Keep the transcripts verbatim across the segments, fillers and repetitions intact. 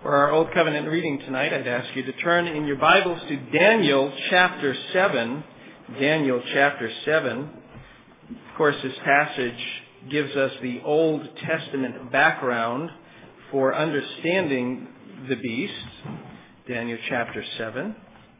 For our Old Covenant reading tonight, I'd ask you to turn in your Bibles to Daniel chapter seven. Daniel chapter seven. Of course, this passage gives us the Old Testament background for understanding the beast. Daniel chapter seven.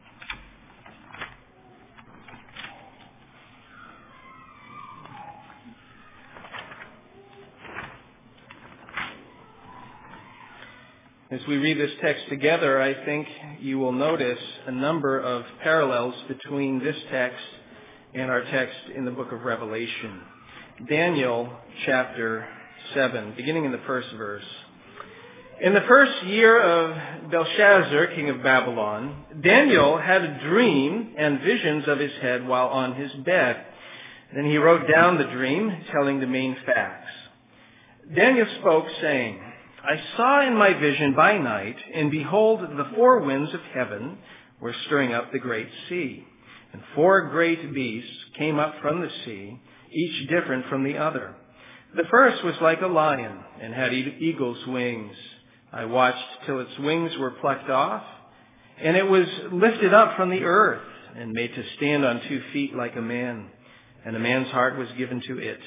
As we read this text together, I think you will notice a number of parallels between this text and our text in the book of Revelation. Daniel chapter seven, beginning in the first verse. In the first year of Belshazzar, king of Babylon, Daniel had a dream and visions of his head while on his bed. Then he wrote down the dream, telling the main facts. Daniel spoke, saying, I saw in my vision by night, and behold, the four winds of heaven were stirring up the great sea. And four great beasts came up from the sea, each different from the other. The first was like a lion, and had eagle's wings. I watched till its wings were plucked off, and it was lifted up from the earth, and made to stand on two feet like a man. And a man's heart was given to it.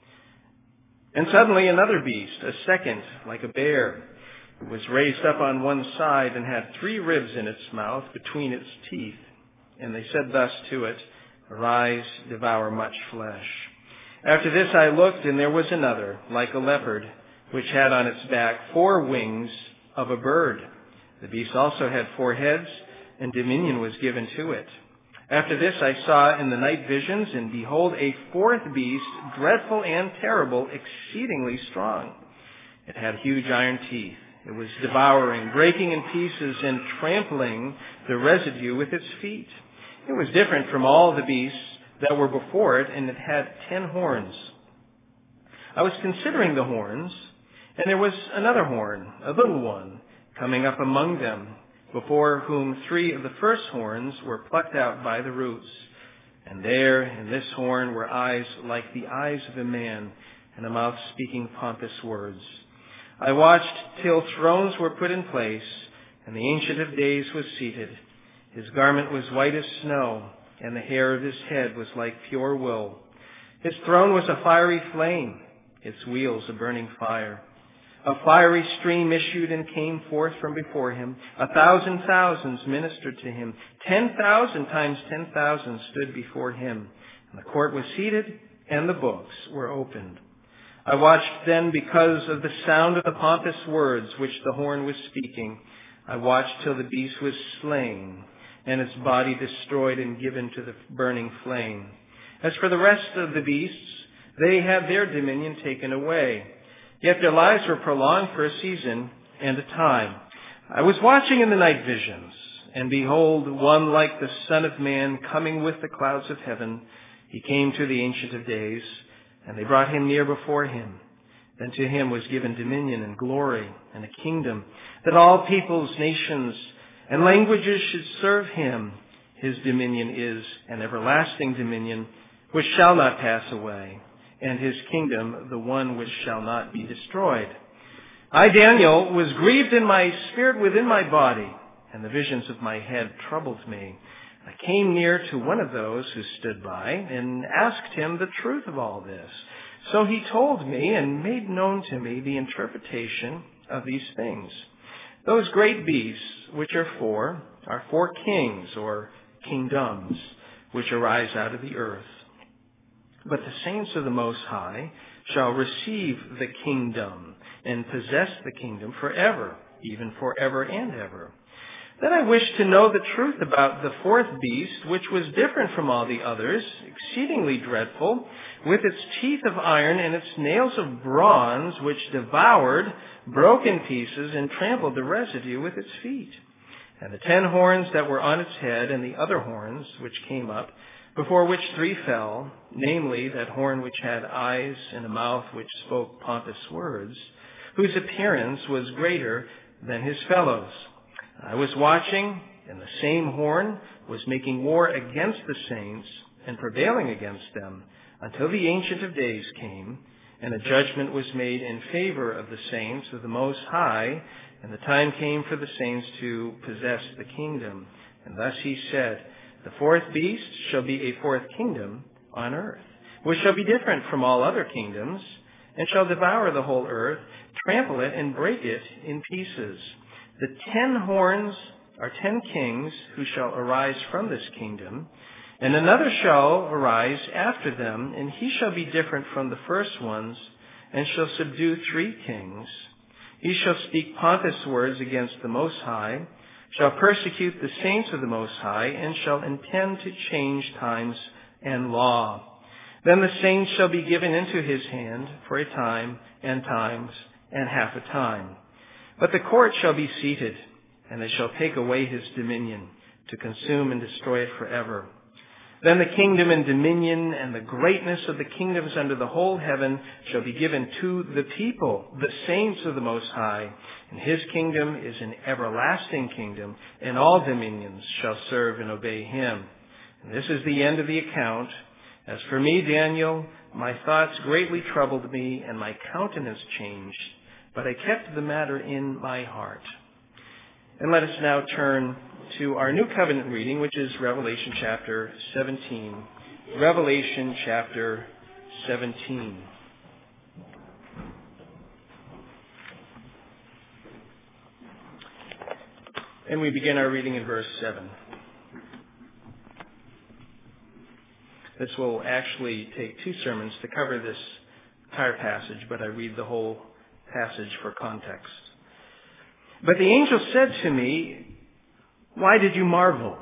And suddenly another beast, a second, like a bear, was raised up on one side and had three ribs in its mouth between its teeth. And they said thus to it, Arise, devour much flesh. After this I looked, and there was another, like a leopard, which had on its back four wings of a bird. The beast also had four heads, and dominion was given to it. After this I saw in the night visions, and behold, a fourth beast, dreadful and terrible, exceedingly strong. It had huge iron teeth. It was devouring, breaking in pieces, and trampling the residue with its feet. It was different from all the beasts that were before it, and it had ten horns. I was considering the horns, and there was another horn, a little one, coming up among them, before whom three of the first horns were plucked out by the roots. And there in this horn were eyes like the eyes of a man, and a mouth speaking pompous words. I watched till thrones were put in place, and the Ancient of Days was seated. His garment was white as snow, and the hair of his head was like pure wool. His throne was a fiery flame, its wheels a burning fire. A fiery stream issued and came forth from before him. A thousand thousands ministered to him. Ten thousand times ten thousand stood before him. And the court was seated, and the books were opened. I watched then because of the sound of the pompous words which the horn was speaking. I watched till the beast was slain, and its body destroyed and given to the burning flame. As for the rest of the beasts, they had their dominion taken away. Yet their lives were prolonged for a season and a time. I was watching in the night visions, and behold, one like the Son of Man coming with the clouds of heaven. He came to the Ancient of Days, and they brought him near before him. Then to him was given dominion and glory and a kingdom, that all peoples, nations, and languages should serve him. His dominion is an everlasting dominion, which shall not pass away, and his kingdom the one which shall not be destroyed. I, Daniel, was grieved in my spirit within my body, and the visions of my head troubled me. I came near to one of those who stood by, and asked him the truth of all this. So he told me, and made known to me the interpretation of these things. Those great beasts, which are four, are four kings, or kingdoms, which arise out of the earth. But the saints of the Most High shall receive the kingdom and possess the kingdom forever, even forever and ever. Then I wished to know the truth about the fourth beast, which was different from all the others, exceedingly dreadful, with its teeth of iron and its nails of bronze, which devoured, broke in pieces, and trampled the residue with its feet. And the ten horns that were on its head, and the other horns which came up, before which three fell, namely that horn which had eyes and a mouth which spoke pompous words, whose appearance was greater than his fellows. I was watching, and the same horn was making war against the saints and prevailing against them until the Ancient of Days came, And a judgment was made in favor of the saints of the Most High, and the time came for the saints to possess the kingdom. And thus he said, the fourth beast shall be a fourth kingdom on earth, which shall be different from all other kingdoms, and shall devour the whole earth, trample it, and break it in pieces. The ten horns are ten kings who shall arise from this kingdom, and another shall arise after them, and he shall be different from the first ones, and shall subdue three kings. He shall speak pompous words against the Most High, shall persecute the saints of the Most High, and shall intend to change times and law. Then the saints shall be given into his hand for a time, and times, and half a time. But the court shall be seated, and they shall take away his dominion, to consume and destroy it forever. Then the kingdom and dominion and the greatness of the kingdoms under the whole heaven shall be given to the people, the saints of the Most High. And his kingdom is an everlasting kingdom, and all dominions shall serve and obey him. And this is the end of the account. As for me, Daniel, my thoughts greatly troubled me, and my countenance changed. But I kept the matter in my heart. And let us now turn to our New Covenant reading, which is Revelation chapter seventeen. Revelation chapter seventeen. And we begin our reading in verse seven. This will actually take two sermons to cover this entire passage, but I read the whole passage for context. But the angel said to me, why did you marvel?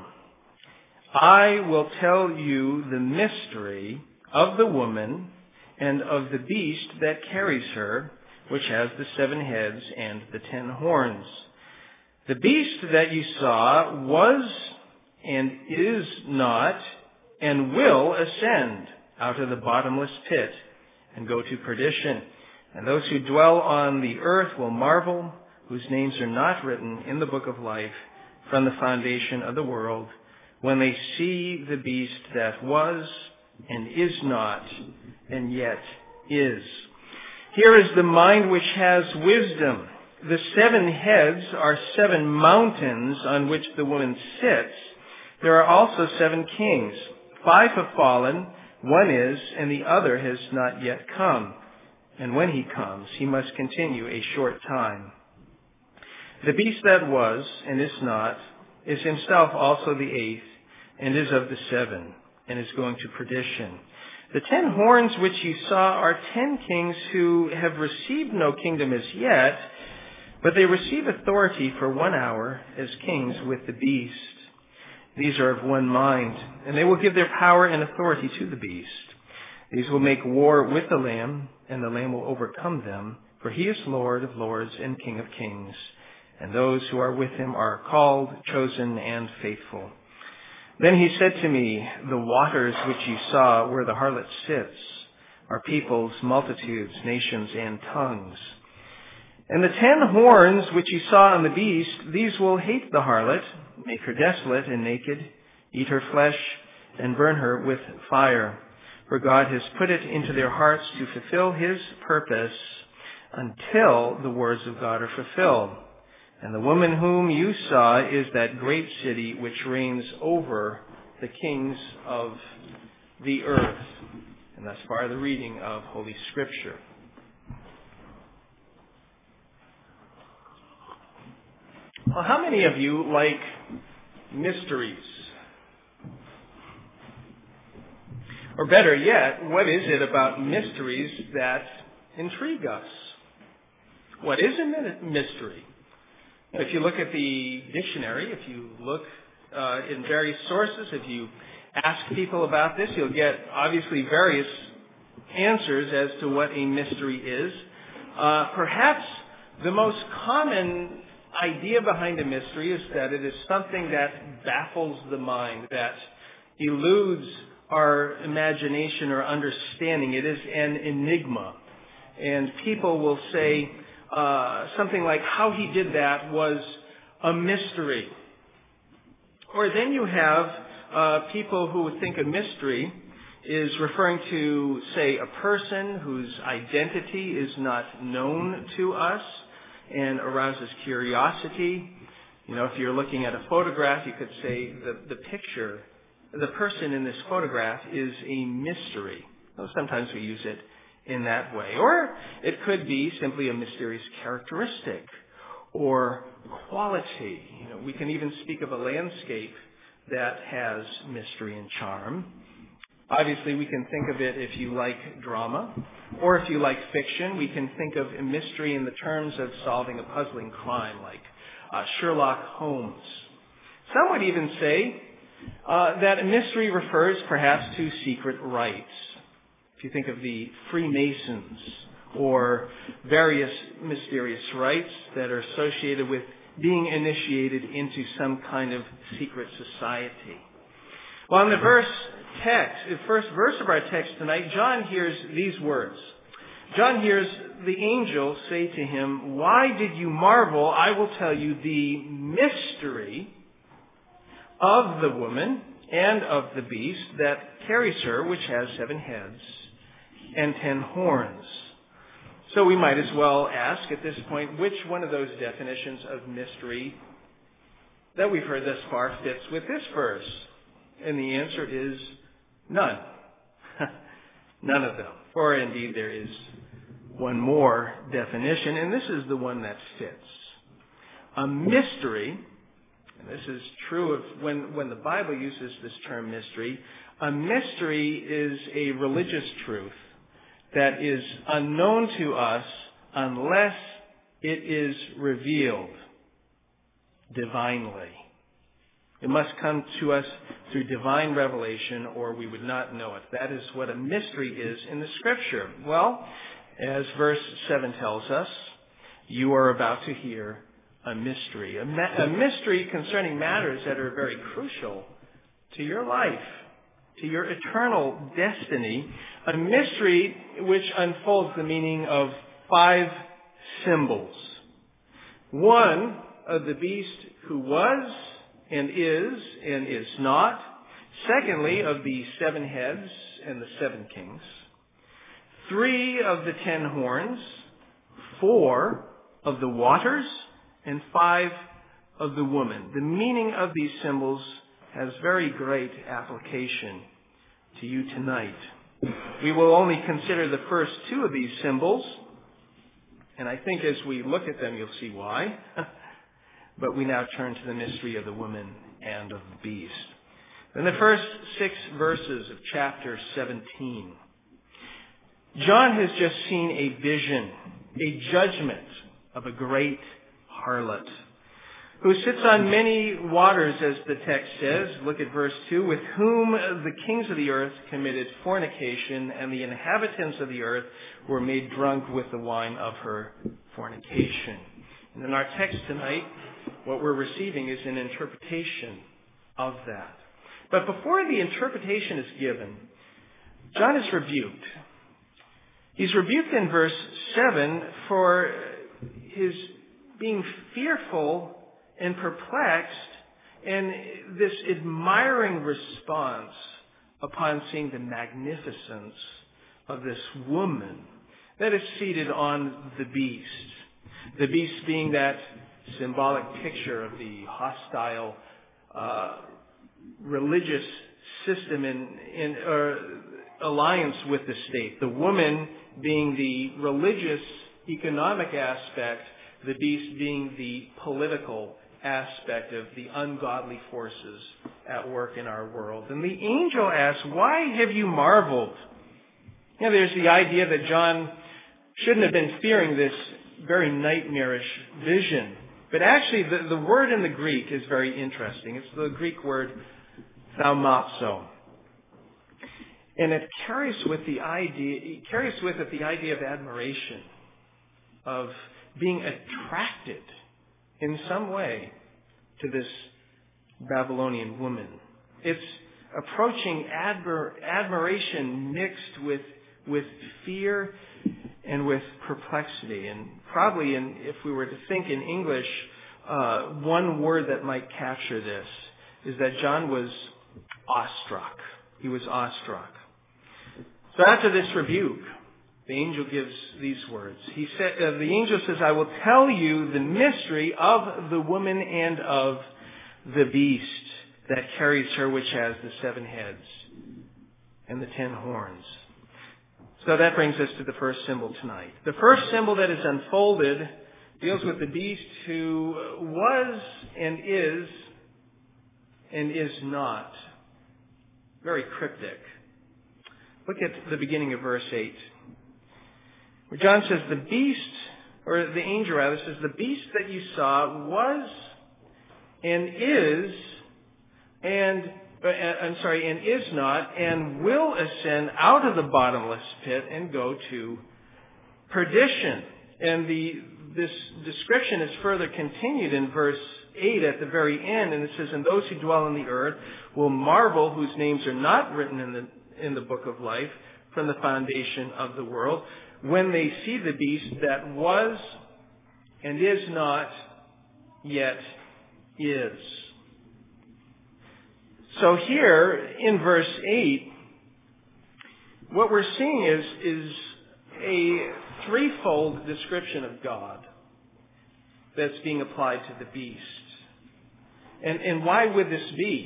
I will tell you the mystery of the woman and of the beast that carries her, which has the seven heads and the ten horns. The beast that you saw was and is not and will ascend out of the bottomless pit and go to perdition. And those who dwell on the earth will marvel, whose names are not written in the book of life from the foundation of the world, when they see the beast that was and is not and yet is. Here is the mind which has wisdom. The seven heads are seven mountains on which the woman sits. There are also seven kings. Five have fallen, one is, and the other has not yet come. And when he comes, he must continue a short time. The beast that was and is not is himself also the eighth, and is of the seven, and is going to perdition. The ten horns which you saw are ten kings who have received no kingdom as yet, but they receive authority for one hour as kings with the beast. These are of one mind, and they will give their power and authority to the beast. These will make war with the Lamb, and the Lamb will overcome them, for he is Lord of lords and King of kings, and those who are with him are called, chosen, and faithful. Then he said to me, the waters which you saw where the harlot sits are peoples, multitudes, nations, and tongues. And the ten horns which you saw on the beast, these will hate the harlot, make her desolate and naked, eat her flesh, and burn her with fire. For God has put it into their hearts to fulfill his purpose until the words of God are fulfilled. And the woman whom you saw is that great city which reigns over the kings of the earth. And thus far the reading of Holy Scripture. Well, how many of you like mysteries? Or better yet, what is it about mysteries that intrigue us? What is a mystery? If you look at the dictionary, if you look uh, in various sources, if you ask people about this, you'll get obviously various answers as to what a mystery is. Uh, perhaps the most common idea behind a mystery is that it is something that baffles the mind, that eludes our imagination or understanding. It is an enigma. And people will say uh, something like, how he did that was a mystery. Or then you have uh, people who would think a mystery is referring to, say, a person whose identity is not known to us and arouses curiosity. You know, if you're looking at a photograph, you could say the, the picture, the person in this photograph is a mystery. Well, sometimes we use it in that way. Or it could be simply a mysterious characteristic or quality. You know, we can even speak of a landscape that has mystery and charm. Obviously, we can think of it if you like drama, or if you like fiction, we can think of a mystery in the terms of solving a puzzling crime, like uh, Sherlock Holmes. Some would even say uh, that a mystery refers perhaps to secret rites. If you think of the Freemasons or various mysterious rites that are associated with being initiated into some kind of secret society. Well, in the verse text, the first verse of our text tonight, John hears these words. John hears the angel say to him, "Why did you marvel? I will tell you the mystery of the woman and of the beast that carries her, which has seven heads and ten horns." So we might as well ask at this point, which one of those definitions of mystery that we've heard thus far fits with this verse? And the answer is none. None of them. For indeed there is one more definition, and this is the one that fits. A mystery, and this is true of when, when the Bible uses this term mystery, a mystery is a religious truth that is unknown to us unless it is revealed divinely. It must come to us through divine revelation, or we would not know it. That is what a mystery is in the Scripture. Well, as verse seven tells us, you are about to hear a mystery. A, ma- a mystery concerning matters that are very crucial to your life, to your eternal destiny. A mystery which unfolds the meaning of five symbols. One, of the beast who was and is and is not. Secondly, of the seven heads and the seven kings. Three, of the ten horns. Four, of the waters. And five, of the woman. The meaning of these symbols has very great application to you tonight. We will only consider the first two of these symbols, and I think as we look at them, you'll see why. But we now turn to the mystery of the woman and of the beast. In the first six verses of chapter seventeen, John has just seen a vision, a judgment of a great harlot who sits on many waters, as the text says. Look at verse two. With whom the kings of the earth committed fornication, and the inhabitants of the earth were made drunk with the wine of her fornication. And in our text tonight, what we're receiving is an interpretation of that. But before the interpretation is given, John is rebuked. He's rebuked in verse seven for his being fearful and perplexed, and this admiring response upon seeing the magnificence of this woman that is seated on the beast. The beast being that symbolic picture of the hostile uh, religious system in, in uh, alliance with the state. The woman being the religious economic aspect, the beast being the political aspect of the ungodly forces at work in our world. And the angel asks, "Why have you marveled?" Now, there's the idea that John shouldn't have been fearing this very nightmarish vision. But actually, the, the word in the Greek is very interesting. It's the Greek word thaumazo. And it carries with the idea, it carries with it the idea of admiration, of being attracted in some way to this Babylonian woman. It's approaching admir- admiration mixed with with fear and with perplexity. And probably, in, if we were to think in English, uh, one word that might capture this is that John was awestruck. He was awestruck. So after this rebuke, the angel gives these words. He said, uh, the angel says, I will tell you the mystery of the woman and of the beast that carries her, which has the seven heads and the ten horns. So that brings us to the first symbol tonight. The first symbol that is unfolded deals with the beast who was and is and is not. Very cryptic. Look at the beginning of verse eight. Where John says, the beast, or the angel rather, says, the beast that you saw was and is and Uh, I'm sorry, and is not, and will ascend out of the bottomless pit and go to perdition. And the this description is further continued in verse eight at the very end, and it says, and those who dwell on the earth will marvel, whose names are not written in the in the book of life from the foundation of the world, when they see the beast that was and is not, yet is. So here in verse eight, what we're seeing is, is a threefold description of God that's being applied to the beast. And, and why would this be?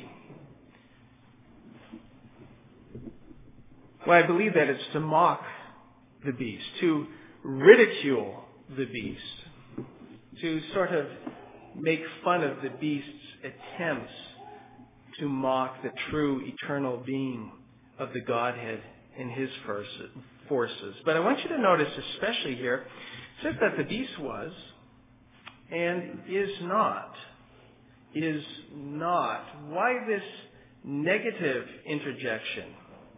Well, I believe that it's to mock the beast, to ridicule the beast, to sort of make fun of the beast's attempts to mock the true eternal being of the Godhead in his forces. But I want you to notice, especially here, it says that the beast was and is not. Is not. Why this negative interjection?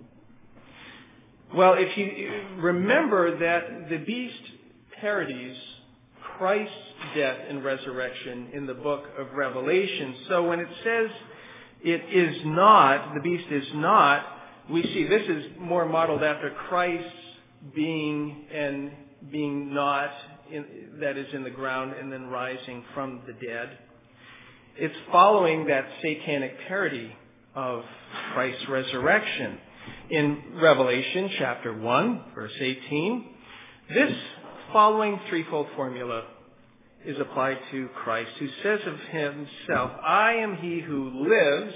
Well, if you remember that the beast parodies Christ's death and resurrection in the book of Revelation. So when it says it is not, the beast is not, we see this is more modeled after Christ's being and being not, in, that is in the ground and then rising from the dead. It's following that satanic parody of Christ's resurrection. In Revelation chapter one, verse eighteen, this following threefold formula is applied to Christ, who says of himself, I am he who lives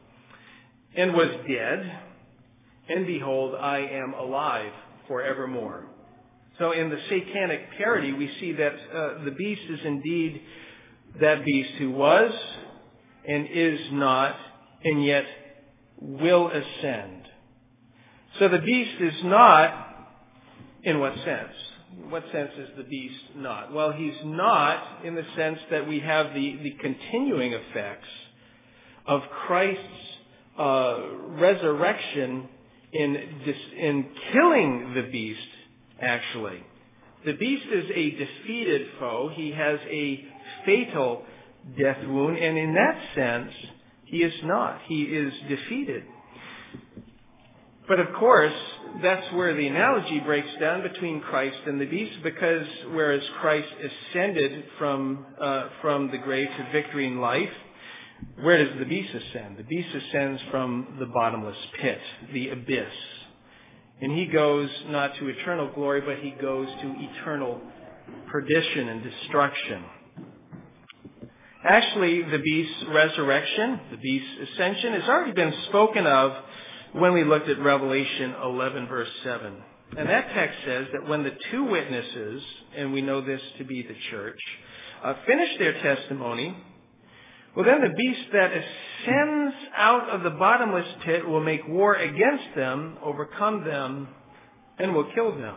and was dead, and behold, I am alive forevermore. So in the satanic parody, we see that uh, the beast is indeed that beast who was and is not, and yet will ascend. So the beast is not, in what sense? In what sense is the beast not? Well, he's not in the sense that we have the, the continuing effects of Christ's uh, resurrection in, dis- in killing the beast, actually. The beast is a defeated foe. He has a fatal death wound, and in that sense, he is not. He is defeated. But of course, that's where the analogy breaks down between Christ and the beast, because whereas Christ ascended from uh, from the grave to victory in life, where does the beast ascend? The beast ascends from the bottomless pit, the abyss. And he goes not to eternal glory, but he goes to eternal perdition and destruction. Actually, the beast's resurrection, the beast's ascension, has already been spoken of when we looked at Revelation eleven, verse seven. And that text says that when the two witnesses, and we know this to be the church, uh, finish their testimony, well, then the beast that ascends out of the bottomless pit will make war against them, overcome them, and will kill them.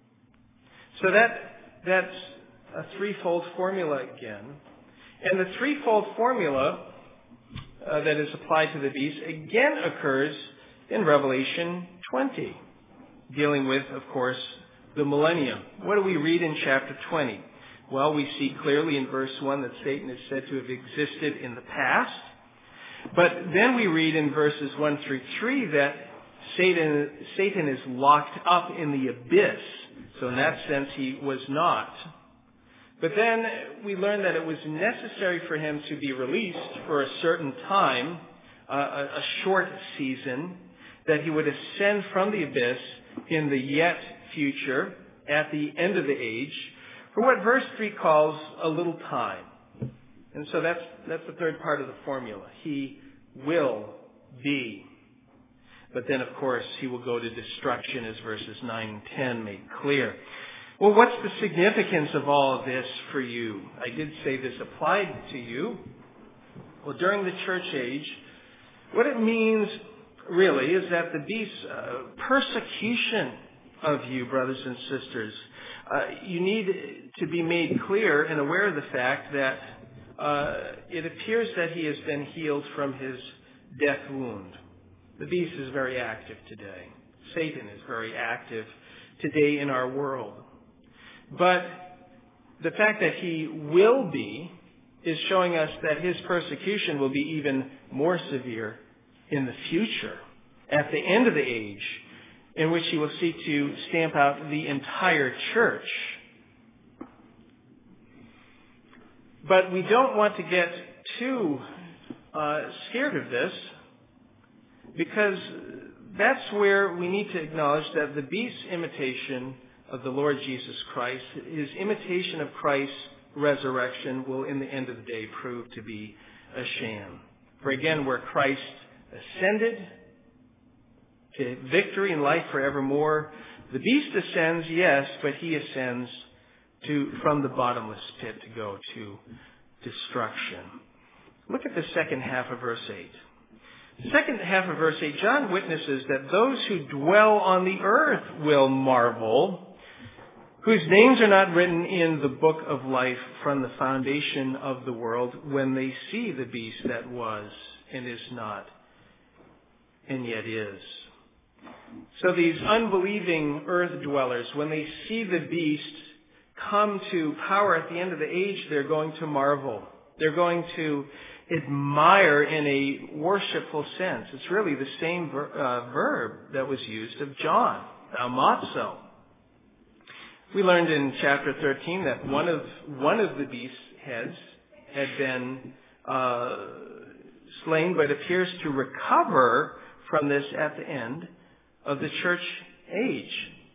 So that that's a threefold formula again. And the threefold formula uh, that is applied to the beast again occurs in Revelation twenty, dealing with, of course, the millennium. What do we read in chapter twenty? Well, we see clearly in verse one that Satan is said to have existed in the past. But then we read in verses one through three that Satan, Satan is locked up in the abyss. So in that sense, he was not. But then we learn that it was necessary for him to be released for a certain time, uh, a, a short season, that he would ascend from the abyss in the yet future, at the end of the age, for what verse three calls a little time. And so that's, that's the third part of the formula. He will be. But then, of course, he will go to destruction, as verses nine and ten make clear. Well, what's the significance of all of this for you? I did say this applied to you. Well, during the church age, what it means really is that the beast's uh, persecution of you, brothers and sisters, uh, you need to be made clear and aware of the fact that uh, it appears that he has been healed from his death wound. The beast is very active today. Satan is very active today in our world. But the fact that he will be is showing us that his persecution will be even more severe in the future, at the end of the age, in which he will seek to stamp out the entire church. But we don't want to get too uh, scared of this, because that's where we need to acknowledge that the beast's imitation of the Lord Jesus Christ, his imitation of Christ's resurrection, will in the end of the day prove to be a sham. For again, where Christ ascended to victory and life forevermore, the beast ascends, yes, but he ascends to from the bottomless pit to go to destruction. Look at the second half of verse eight. The second half of verse eight, John witnesses that those who dwell on the earth will marvel, whose names are not written in the book of life from the foundation of the world, when they see the beast that was and is not and yet is. So these unbelieving earth dwellers, when they see the beast come to power at the end of the age, they're going to marvel. They're going to admire in a worshipful sense. It's really the same ver- uh, verb that was used of John, amazo. We learned in chapter thirteen that one of one of the beast's heads had been uh, slain, but appears to recover from this at the end of the church age.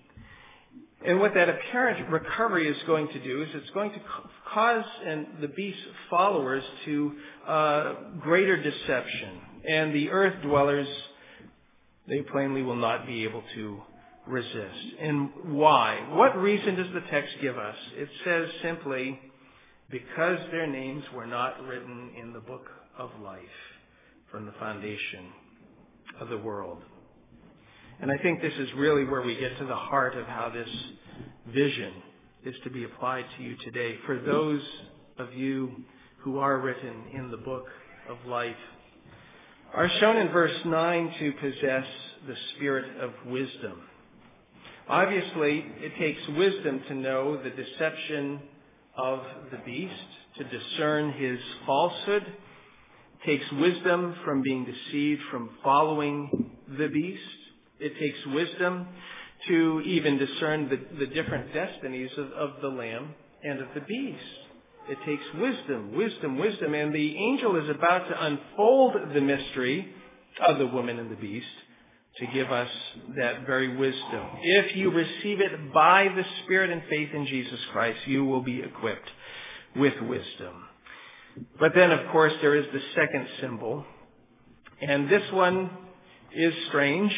And what that apparent recovery is going to do is it's going to cause and the beast's followers to uh, greater deception. And the earth dwellers, they plainly will not be able to resist. And why? What reason does the text give us? It says simply, because their names were not written in the book of life from the foundation of the world. And I think this is really where we get to the heart of how this vision is to be applied to you today. For those of you who are written in the book of life, are shown in verse nine to possess the spirit of wisdom. Obviously, it takes wisdom to know the deception of the beast, to discern his falsehood. It takes wisdom from being deceived, from following the beast. It takes wisdom to even discern the, the different destinies of, of the lamb and of the beast. It takes wisdom, wisdom, wisdom. And the angel is about to unfold the mystery of the woman and the beast to give us that very wisdom. If you receive it by the Spirit and faith in Jesus Christ, you will be equipped with wisdom. But then, of course, there is the second symbol. And this one is strange.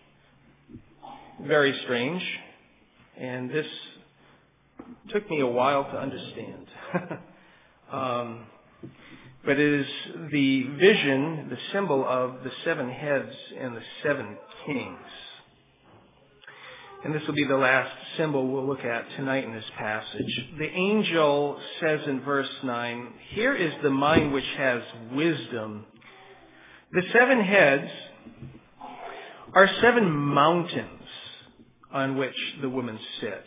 Very strange. And this took me a while to understand. um, but it is the vision, the symbol of the seven heads and the seven kings. And this will be the last symbol we'll look at tonight in this passage. The angel says in verse nine, "Here is the mind which has wisdom. The seven heads are seven mountains on which the woman sits."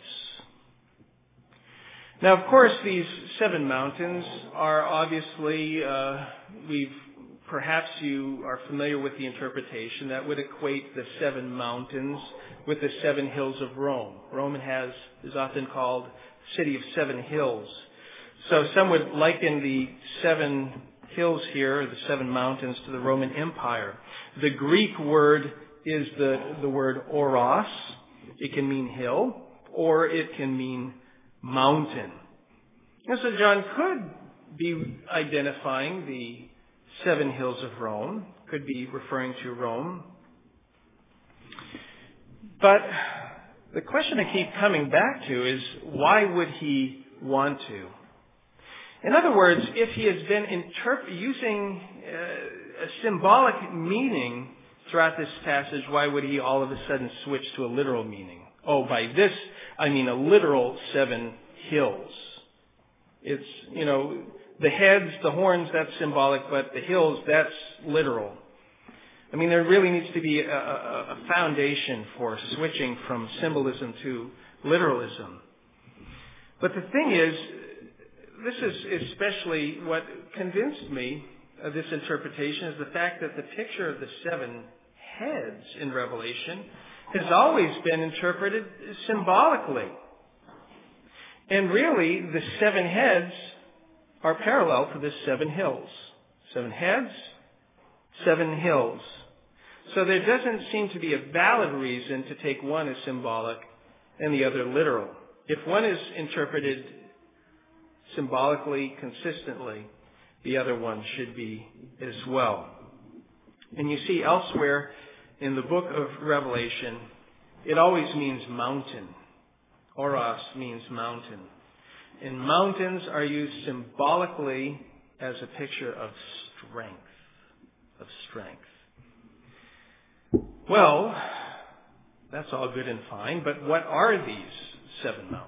Now, of course, these seven mountains are obviously, uh, we've, perhaps you are familiar with the interpretation that would equate the seven mountains with the seven hills of Rome. Rome has, is often called city of seven hills. So some would liken the seven hills here, the seven mountains, to the Roman Empire. The Greek word is the, the word oros. It can mean hill, or it can mean mountain. And so John could be identifying the seven hills of Rome, could be referring to Rome. But the question I keep coming back to is, why would he want to? In other words, if he has been interp- using uh, a symbolic meaning throughout this passage, why would he all of a sudden switch to a literal meaning? Oh, by this, I mean a literal seven hills. It's, you know, the heads, the horns, that's symbolic, but the hills, that's literal. I mean, there really needs to be a, a, a foundation for switching from symbolism to literalism. But the thing is, this is especially what convinced me of this interpretation, is the fact that the picture of the seven heads in Revelation has always been interpreted symbolically. And really, the seven heads are parallel to the seven hills. Seven heads, seven hills. So there doesn't seem to be a valid reason to take one as symbolic and the other literal. If one is interpreted symbolically, consistently, the other one should be as well. And you see elsewhere in the book of Revelation, it always means mountain. Oros means mountain. And mountains are used symbolically as a picture of strength. Of strength. Well, that's all good and fine, but what are these seven mountains?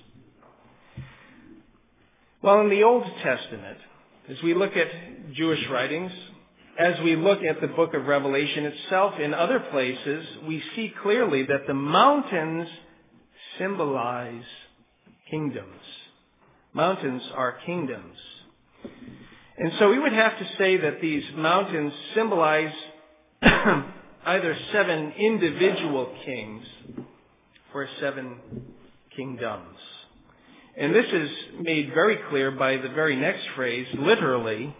Well, in the Old Testament, as we look at Jewish writings, as we look at the book of Revelation itself, in other places, we see clearly that the mountains symbolize kingdoms. Mountains are kingdoms. And so we would have to say that these mountains symbolize either seven individual kings or seven kingdoms. And this is made very clear by the very next phrase, literally.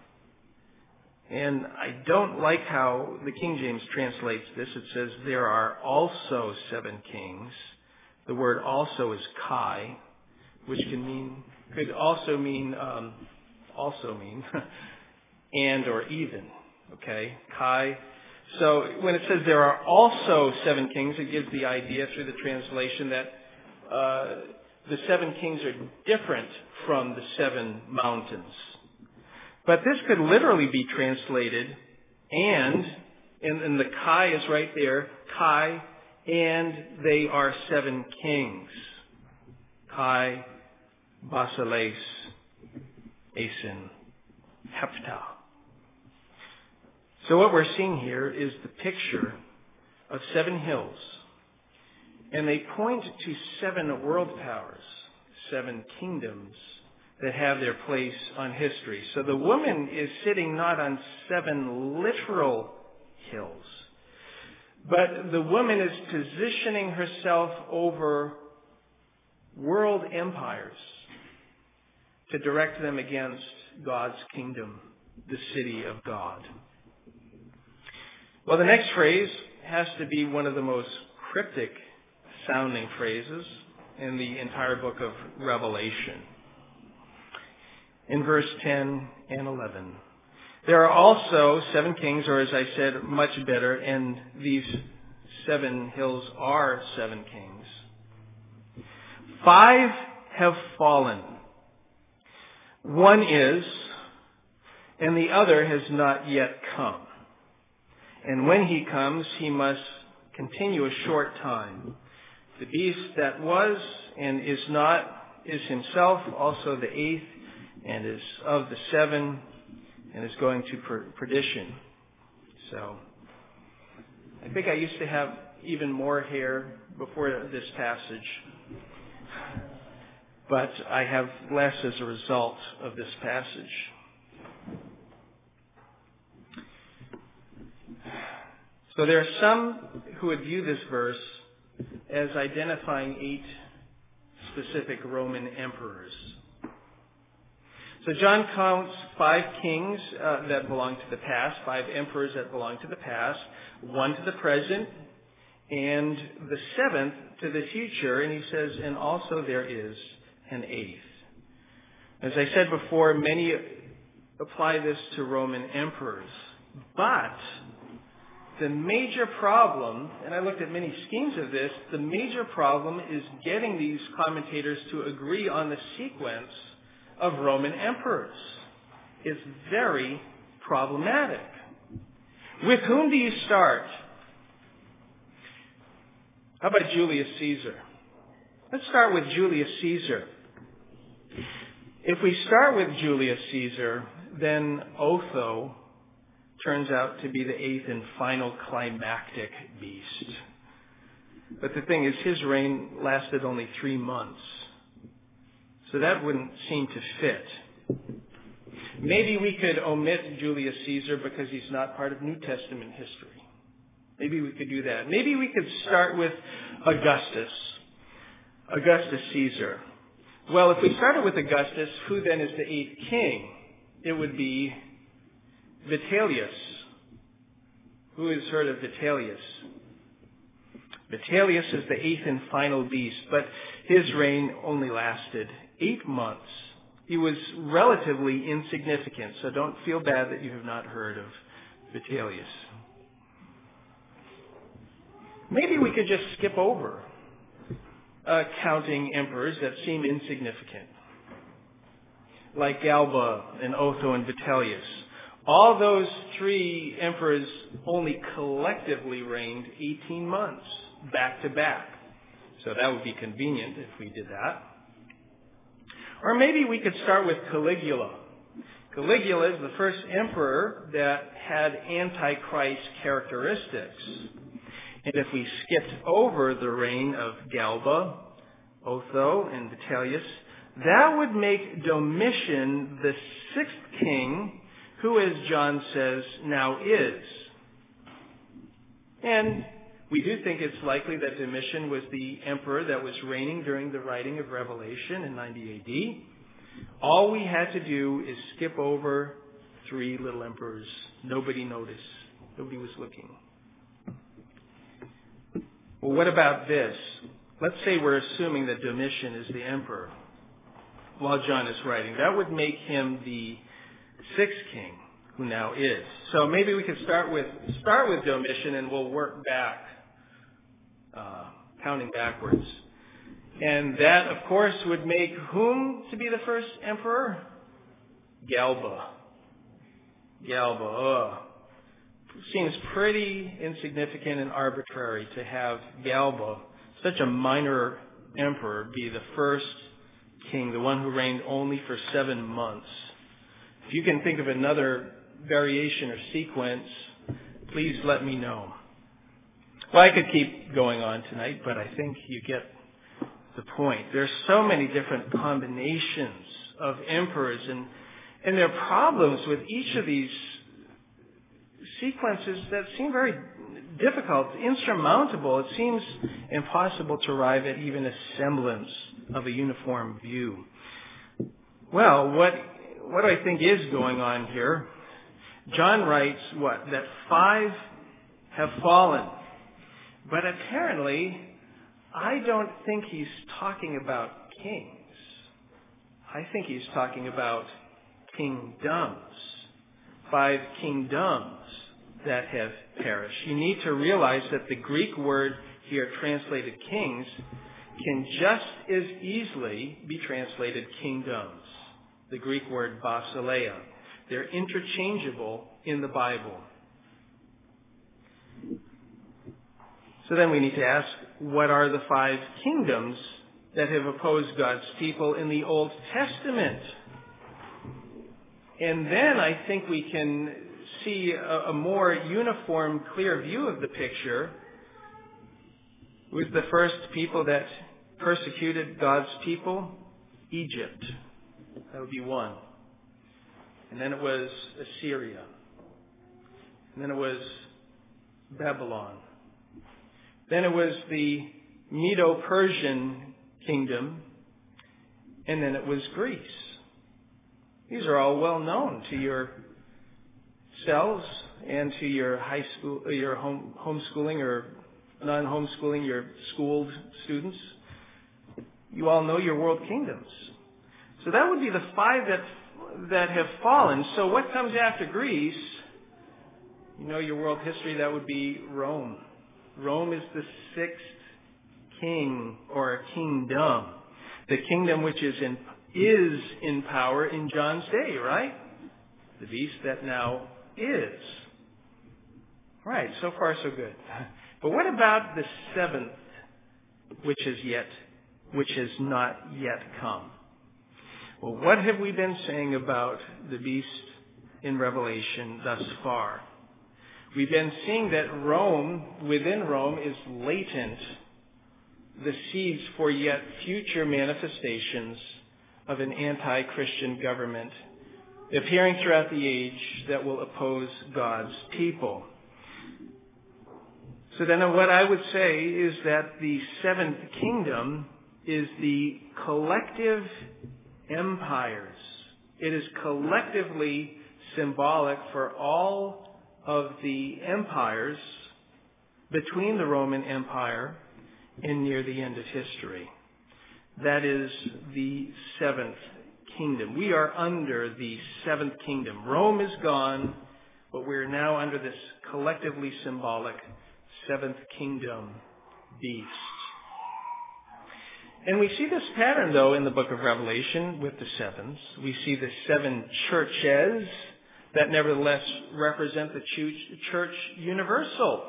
And I don't like how the King James translates this. It says, there are also seven kings. The word also is kai, which can mean, could also mean, um, also mean, and or even. Okay? Kai. So when it says there are also seven kings, it gives the idea through the translation that uh, the seven kings are different from the seven mountains. But this could literally be translated, and, and, and the Kai is right there, Kai, and they are seven kings. Kai, Basileus, Asin, Hephthah. So what we're seeing here is the picture of seven hills. And they point to seven world powers, seven kingdoms that have their place on history. So the woman is sitting not on seven literal hills, but the woman is positioning herself over world empires to direct them against God's kingdom, the city of God. Well, the next phrase has to be one of the most cryptic sounding phrases in the entire book of Revelation. In verse ten and eleven. There are also seven kings, or as I said, much better, and these seven hills are seven kings. Five have fallen. One is, and the other has not yet come. And when he comes, he must continue a short time. The beast that was and is not is himself also the eighth, and is of the seven, and is going to per- perdition. So, I think I used to have even more hair before this passage, but I have less as a result of this passage. So there are some who would view this verse as identifying eight specific Roman emperors. So John counts five kings uh, that belong to the past, five emperors that belong to the past, one to the present, and the seventh to the future, and he says, and also there is an eighth. As I said before, many apply this to Roman emperors, but the major problem, and I looked at many schemes of this, the major problem is getting these commentators to agree on the sequence of Roman emperors. It's very problematic. With whom do you start? How about Julius Caesar? Let's start with Julius Caesar. If we start with Julius Caesar, then Otho turns out to be the eighth and final climactic beast. But the thing is, his reign lasted only three months. So that wouldn't seem to fit. Maybe we could omit Julius Caesar because he's not part of New Testament history. Maybe we could do that. Maybe we could start with Augustus. Augustus Caesar. Well, if we started with Augustus, who then is the eighth king? It would be Vitellius. Who has heard of Vitellius? Vitellius is the eighth and final beast, but his reign only lasted eight months. He was relatively insignificant, so don't feel bad that you have not heard of Vitellius. Maybe we could just skip over uh, counting emperors that seem insignificant, like Galba and Otho and Vitellius. All those three emperors only collectively reigned eighteen months, back to back. So that would be convenient if we did that. Or maybe we could start with Caligula. Caligula is the first emperor that had Antichrist characteristics. And if we skipped over the reign of Galba, Otho, and Vitellius, that would make Domitian the sixth king, who, as John says, now is. And we do think it's likely that Domitian was the emperor that was reigning during the writing of Revelation in ninety A D. All we had to do is skip over three little emperors. Nobody noticed. Nobody was looking. Well, what about this? Let's say we're assuming that Domitian is the emperor while John is writing. That would make him the sixth king, who now is. So maybe we could start with start with Domitian, and we'll work back, uh, counting backwards. And that, of course, would make whom to be the first emperor? Galba. Galba. Ugh. Seems pretty insignificant and arbitrary to have Galba, such a minor emperor, be the first king, the one who reigned only for seven months. If you can think of another variation or sequence, please let me know. Well, I could keep going on tonight, but I think you get the point. There's so many different combinations of emperors, and and there are problems with each of these sequences that seem very difficult, insurmountable. It seems impossible to arrive at even a semblance of a uniform view. Well, what what do I think is going on here? John writes, what, that five have fallen. But apparently, I don't think he's talking about kings. I think he's talking about kingdoms. Five kingdoms that have perished. You need to realize that the Greek word here translated kings can just as easily be translated kingdoms. The Greek word basileia. They're interchangeable in the Bible. So then we need to ask, what are the five kingdoms that have opposed God's people in the Old Testament? And then I think we can see a, a more uniform, clear view of the picture. Who was the first people that persecuted God's people? Egypt. That would be one. And then it was Assyria. And then it was Babylon. Then it was the Medo-Persian kingdom. And then it was Greece. These are all well known to yourselves and to your high school, your home homeschooling or non-homeschooling your schooled students, you all know your world kingdoms. So that would be the five that that have fallen. So what comes after Greece? You know your world history, that would be Rome. Rome is the sixth king or kingdom. The kingdom which is in is in power in John's day, right? The beast that now is. Right, so far so good. But what about the seventh, which is yet, which has not yet come? Well, what have we been saying about the beast in Revelation thus far? We've been seeing that Rome, within Rome, is latent, the seeds for yet future manifestations of an anti-Christian government appearing throughout the age that will oppose God's people. So then what I would say is that the seventh kingdom is the collective empires. It is collectively symbolic for all of the empires between the Roman Empire and near the end of history. That is the seventh kingdom. We are under the seventh kingdom. Rome is gone, but we are now under this collectively symbolic seventh kingdom beast. And we see this pattern, though, in the book of Revelation with the sevens. We see the seven churches that nevertheless represent the church universal.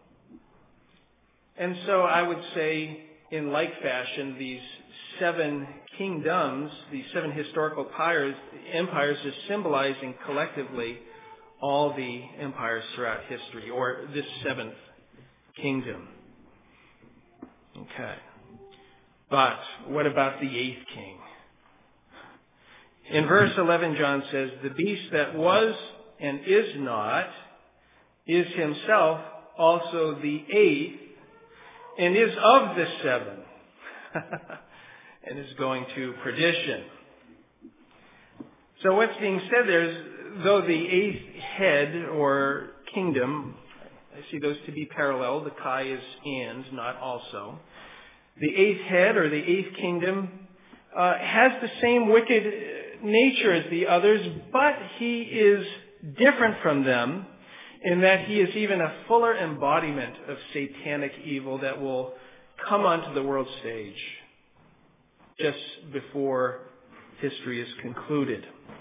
And so I would say, in like fashion, these seven kingdoms, these seven historical empires, empires are symbolizing collectively all the empires throughout history, or this seventh kingdom. Okay. But what about the eighth king? In verse eleven, John says, the beast that was and is not is himself also the eighth and is of the seven and is going to perdition. So what's being said there is, though the eighth head or kingdom, I see those to be parallel. The chi is and, not also. The eighth head or the eighth kingdom uh, has the same wicked nature as the others, but he is different from them in that he is even a fuller embodiment of satanic evil that will come onto the world stage just before history is concluded.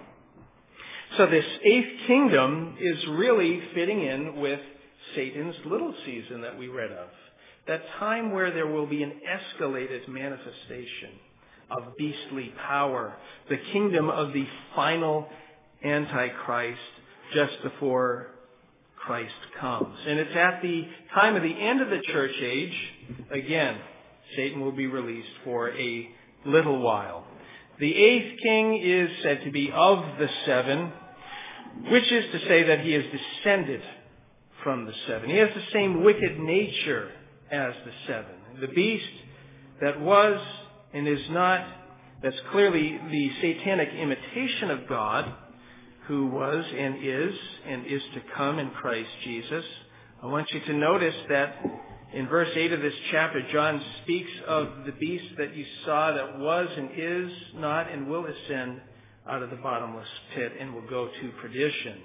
So this eighth kingdom is really fitting in with Satan's little season that we read of. That time where there will be an escalated manifestation of beastly power, the kingdom of the final Antichrist just before Christ comes. And it's at the time of the end of the church age, again, Satan will be released for a little while. The eighth king is said to be of the seven, which is to say that he is descended from the seven. He has the same wicked nature as the seven. The beast that was and is not, that's clearly the satanic imitation of God, who was and is and is to come in Christ Jesus. I want you to notice that in verse eight of this chapter, John speaks of the beast that you saw that was and is not and will ascend out of the bottomless pit and will go to perdition.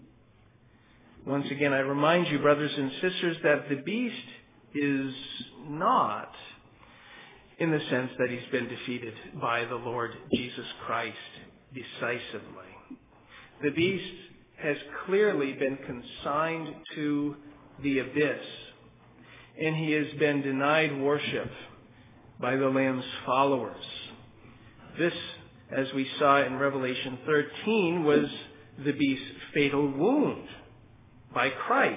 Once again, I remind you, brothers and sisters, that the beast is not in the sense that he's been defeated by the Lord Jesus Christ decisively. The beast has clearly been consigned to the abyss, and he has been denied worship by the Lamb's followers. This, as we saw in Revelation thirteen, was the beast's fatal wound by Christ.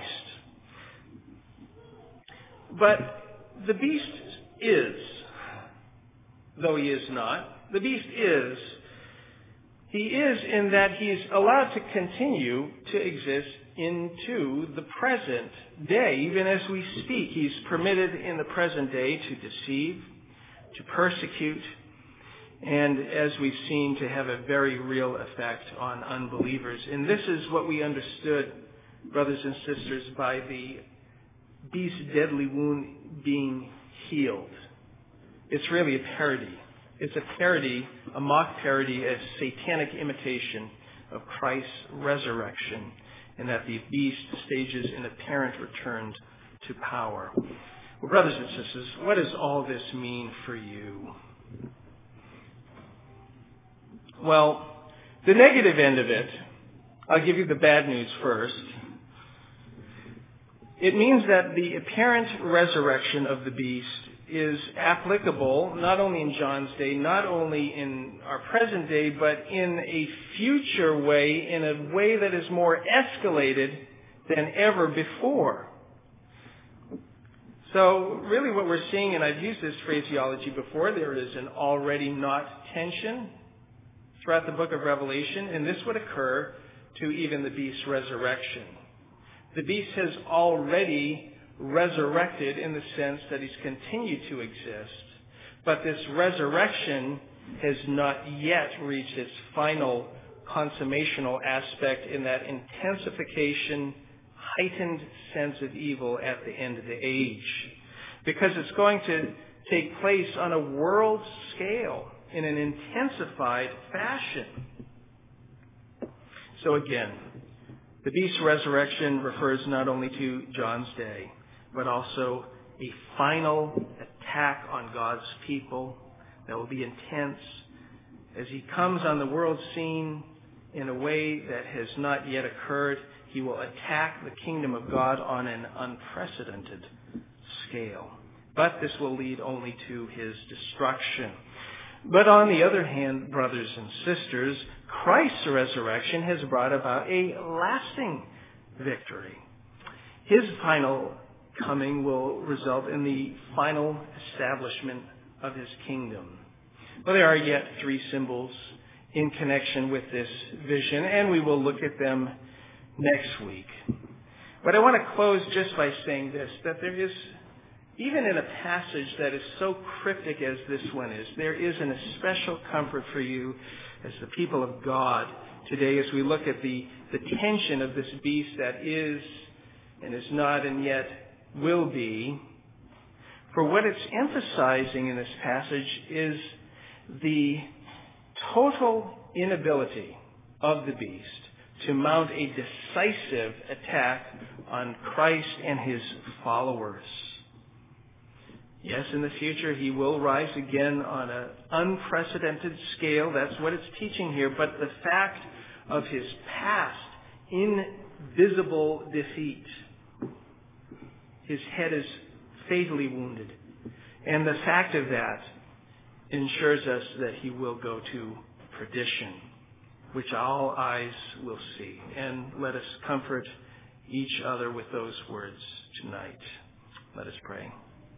But the beast is, though he is not, the beast is, he is in that he is allowed to continue to exist into the present day. Even as we speak, he's permitted in the present day to deceive, to persecute, and as we've seen, to have a very real effect on unbelievers. And this is what we understood, brothers and sisters, by the beast's deadly wound being healed. It's really a parody. It's a parody, a mock parody, a satanic imitation of Christ's resurrection, and that the beast stages an apparent return to power. Well, brothers and sisters, what does all this mean for you? Well, the negative end of it, I'll give you the bad news first. It means that the apparent resurrection of the beast is applicable not only in John's day, not only in our present day, but in a future way, in a way that is more escalated than ever before. So really what we're seeing, and I've used this phraseology before, there is an already not tension throughout the book of Revelation, and this would occur to even the beast's resurrection. The beast has already resurrected in the sense that he's continued to exist, but this resurrection has not yet reached its final consummational aspect in that intensification, heightened sense of evil at the end of the age, because it's going to take place on a world scale in an intensified fashion. So again, the beast's resurrection refers not only to John's day, but also a final attack on God's people that will be intense as he comes on the world scene in a way that has not yet occurred. He will attack the kingdom of God on an unprecedented scale. But this will lead only to his destruction. But on the other hand, brothers and sisters, Christ's resurrection has brought about a lasting victory. His final coming will result in the final establishment of his kingdom. But there are yet three symbols in connection with this vision, and we will look at them next week. But I want to close just by saying this, that there is, even in a passage that is so cryptic as this one is, there is an especial comfort for you as the people of God today as we look at the, the tension of this beast that is and is not and yet will be. For what it's emphasizing in this passage is the total inability of the beast to mount a decisive attack on Christ and his followers. Yes, in the future he will rise again on an unprecedented scale. That's what it's teaching here. But the fact of his past invisible defeat, his head is fatally wounded. And the fact of that ensures us that he will go to perdition, which all eyes will see. And let us comfort each other with those words tonight. Let us pray.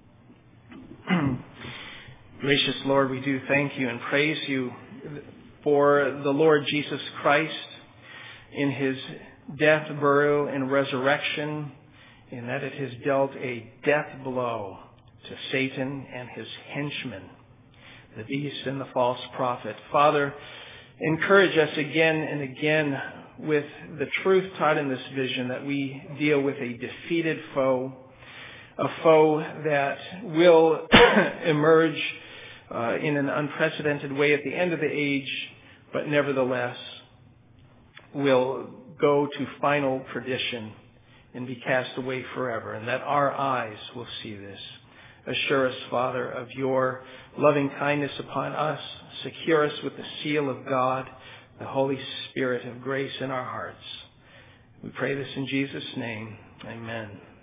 Gracious Lord, we do thank you and praise you for the Lord Jesus Christ in his death, burial, and resurrection, in that it has dealt a death blow to Satan and his henchmen, the beast and the false prophet. Father, encourage us again and again with the truth taught in this vision that we deal with a defeated foe, a foe that will emerge uh, in an unprecedented way at the end of the age, but nevertheless will go to final perdition and be cast away forever, and that our eyes will see this. Assure us, Father, of your loving kindness upon us. Secure us with the seal of God, the Holy Spirit of grace in our hearts. We pray this in Jesus' name. Amen.